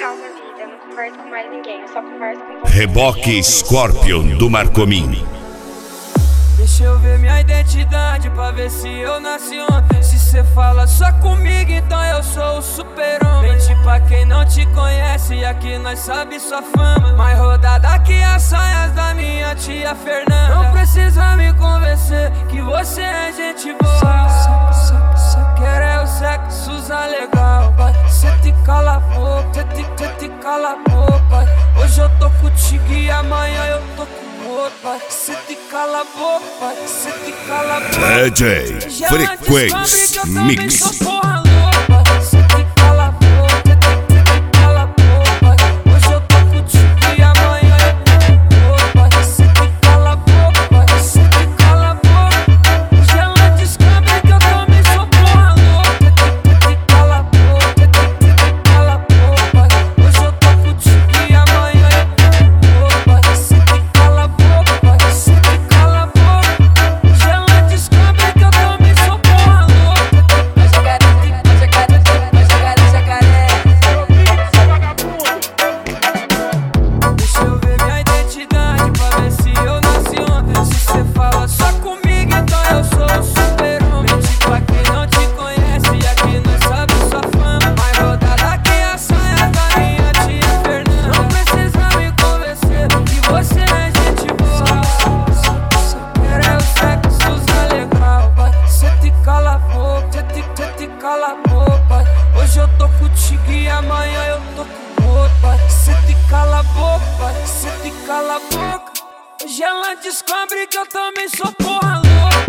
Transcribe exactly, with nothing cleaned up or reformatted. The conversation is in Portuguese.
real na vida, eu não converso com mais ninguém, eu só converso com você. Reboque Scorpion do Marcomin. Deixa eu ver minha identidade pra ver se eu nasci ontem. Se cê fala só comigo, então eu sou o super-homem. Mente pra quem não te conhece, aqui nós sabe sua fama. Mais rodada que as saias da minha tia Fernanda. Não precisa me convencer que você é gente boa. Só, só, só quero é o sexo usar legal, vai. Cê te cala a boca, cê te, cê te cala a boca, vai. Hoje eu tô contigo e amanhã eu tô com cê te cala a boca, cê te cala a boca. D J Frequency Mix. Cê te cala a boca, cê te cala a boca. Hoje eu tô contigo e amanhã eu tô com outro. Cê te cala a boca, cê te cala a boca. Hoje ela descobre que eu também sou porra louca. Cê te cala a boca, cê te cala a boca. Hoje eu tô contigo e amanhã eu tô com outro. Cê te cala a boca. Hoje eu tô contigo e amanhã eu tô com outro. Cê te cala a boca, cê te cala a boca. Hoje ela descobre que eu também sou porra louca.